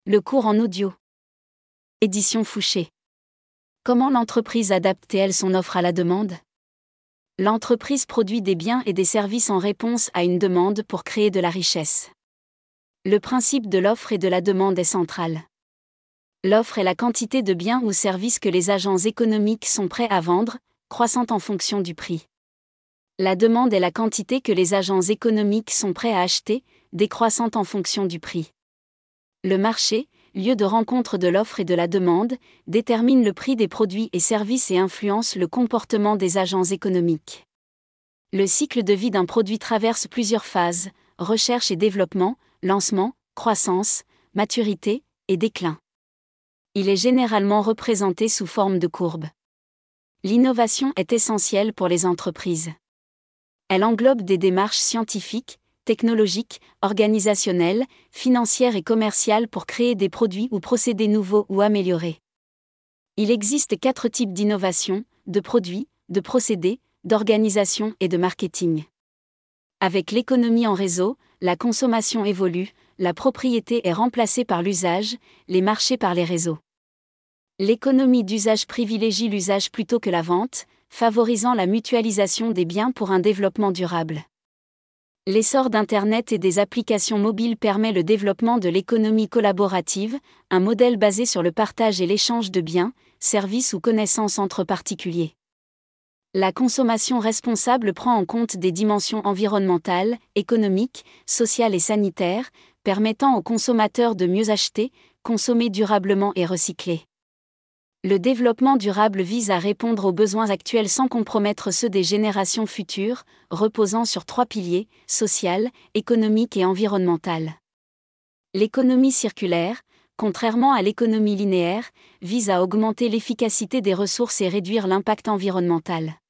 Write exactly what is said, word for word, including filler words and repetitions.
Le cours en audio. Édition Fouché. Comment l'entreprise adapte-t-elle son offre à la demande? L'entreprise produit des biens et des services en réponse à une demande pour créer de la richesse. Le principe de l'offre et de la demande est central. L'offre est la quantité de biens ou services que les agents économiques sont prêts à vendre, croissante en fonction du prix. La demande est la quantité que les agents économiques sont prêts à acheter, décroissante en fonction du prix. Le marché, lieu de rencontre de l'offre et de la demande, détermine le prix des produits et services et influence le comportement des agents économiques. Le cycle de vie d'un produit traverse plusieurs phases: recherche et développement, lancement, croissance, maturité et déclin. Il est généralement représenté sous forme de courbe. L'innovation est essentielle pour les entreprises. Elle englobe des démarches scientifiques, technologiques, organisationnelles, financières et commerciales pour créer des produits ou procédés nouveaux ou améliorés. Il existe quatre types d'innovation: de produits, de procédés, d'organisation et de marketing. Avec l'économie en réseau, la consommation évolue, la propriété est remplacée par l'usage, les marchés par les réseaux. L'économie d'usage privilégie l'usage plutôt que la vente, favorisant la mutualisation des biens pour un développement durable. L'essor d'Internet et des applications mobiles permet le développement de l'économie collaborative, un modèle basé sur le partage et l'échange de biens, services ou connaissances entre particuliers. La consommation responsable prend en compte des dimensions environnementales, économiques, sociales et sanitaires, permettant aux consommateurs de mieux acheter, consommer durablement et recycler. Le développement durable vise à répondre aux besoins actuels sans compromettre ceux des générations futures, reposant sur trois piliers: social, économique et environnemental. L'économie circulaire, contrairement à l'économie linéaire, vise à augmenter l'efficacité des ressources et réduire l'impact environnemental.